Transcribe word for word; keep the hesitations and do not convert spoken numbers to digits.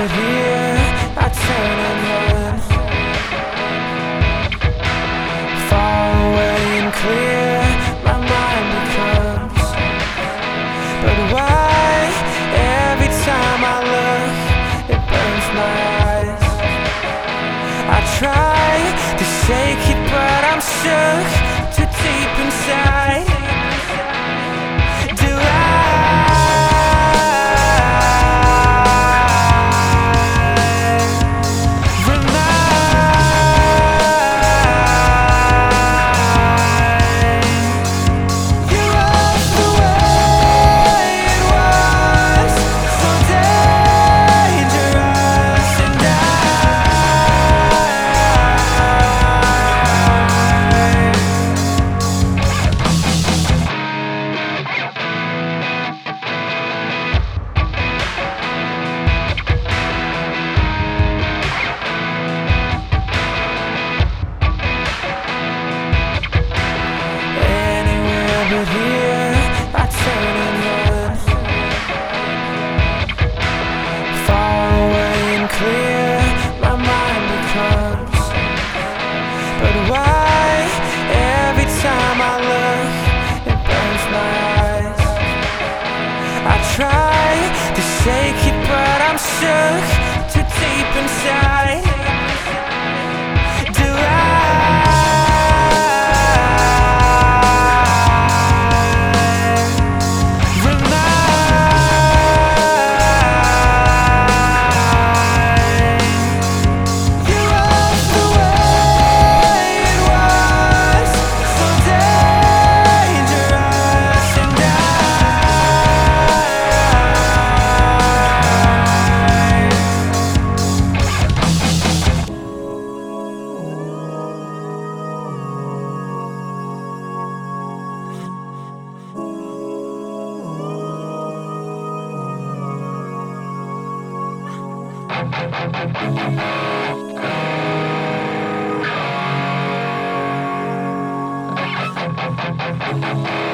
but here I turn and run, far away and clear my mind becomes. But why every time I look it burns my eyes? I try to shake it but I'm shook too deep inside. But here I turn and run, far away and clear my mind becomes. But why every time I look it burns my eyes? I try to shake it but I'm shook too deep inside. Thank you.